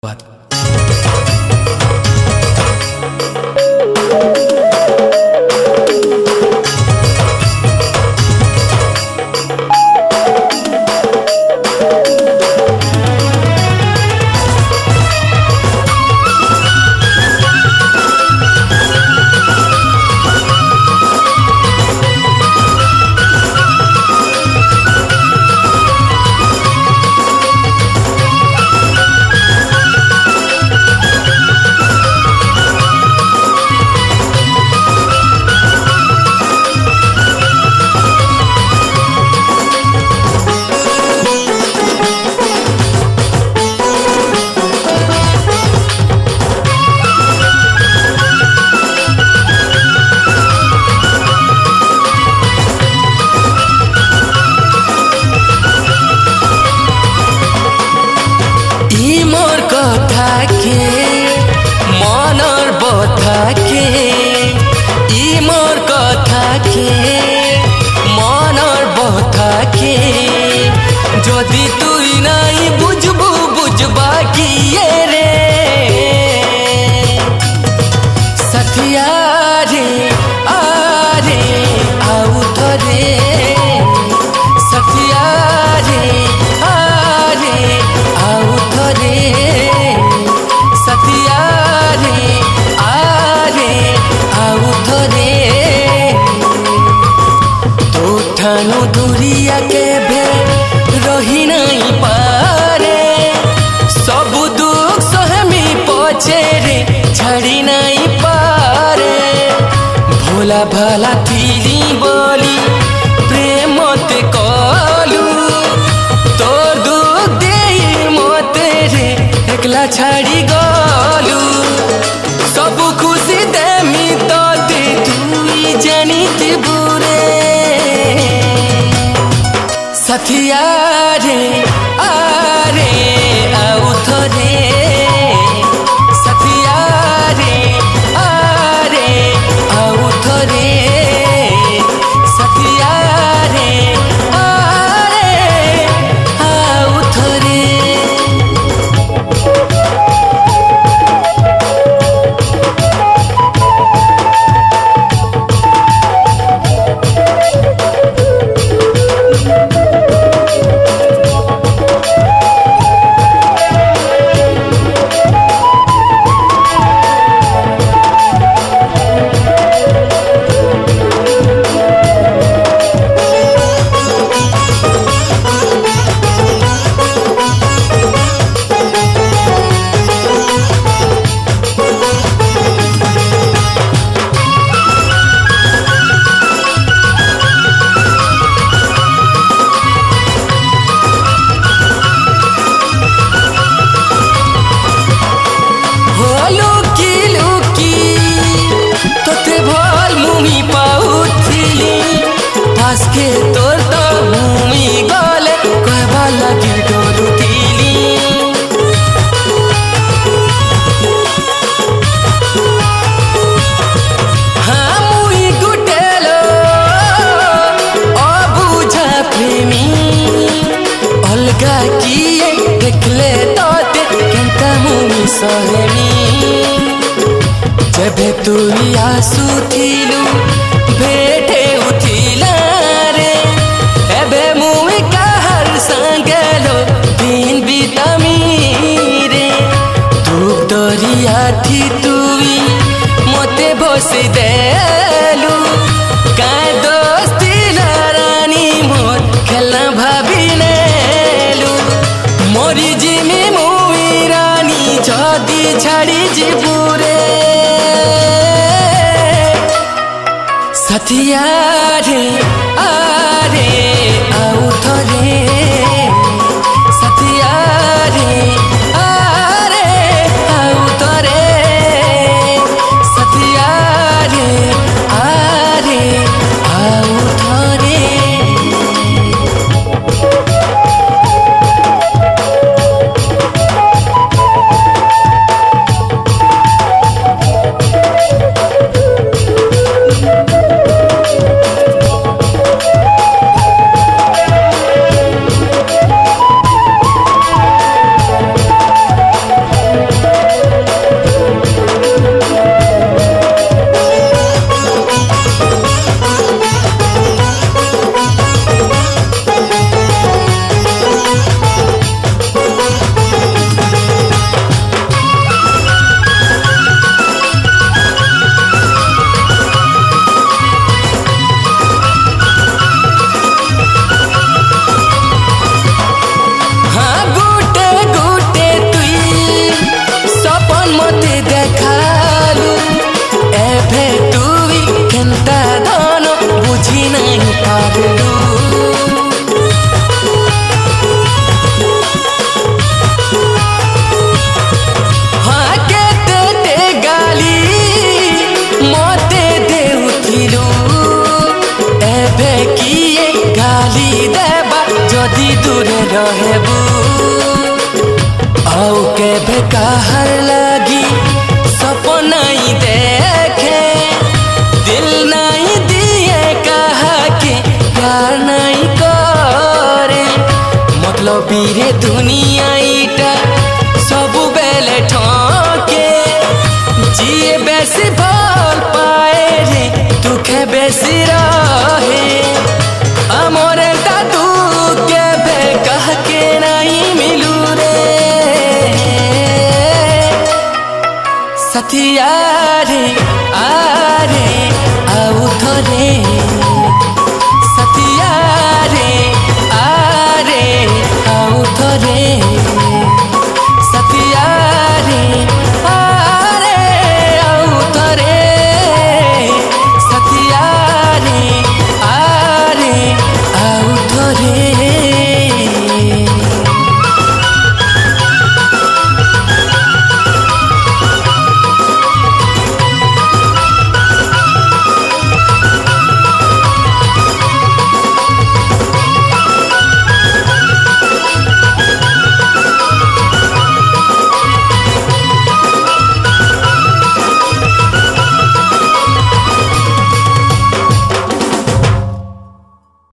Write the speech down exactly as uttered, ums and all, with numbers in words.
যদি তুই নাই বুঝবু বুঝবা কি রে সাথিয়া রে আরে আউ ধরে সাথিয়া রে আরে আউ ধরে সাথিয়া রে আরে আউ ধরে তো ঠানু দুরিয়া কেবে रही नहीं पारे सब दुख सहमी पछे रे छाड़ी नहीं पारे भोला भाला थीली बोली प्रेम ते कलू तोर दुख दे मते रे एकला छाड़ी गलू सब खुशी देमी तो दे तुई जानी ती बुरे साथिया रे आरे आउ थरे साथिया रे आरे आउ थरे साथिया रे आरे आउ थरे के तोर तो भूमि गले कहबा लगी डरुतिली हाँ मुई गुटेलो अबुझा प्रेमी अलगा किए देखले तोते केंता मुई सहमी जबे तू आसु थिलु भेटे उठिला रे एबे मुई कहर संगलो दिन बितामी रे तू दरिया थी तुई मते बसे देलु का दोस्ती रानी मोर खेलना भाभी नेलु मोरी जिमी मुई रानी जदी छाड़ी जीबुरे साथिया रे आरे आउ थरे साथिया रे आरे आउ थरे साथिया रे आरे आउ थरे रहेबू औ के बेकार लगी सपना ही देखे दिल नहीं दिए कहा के प्यार नहीं करे मतलब रे दुनिया इटा सब बेले ठोके जिए बेसी भल पाए रे दुखे बेसी रहे अमरे दादू के बे कह के नहीं मिलू रे सतिया रे आ रे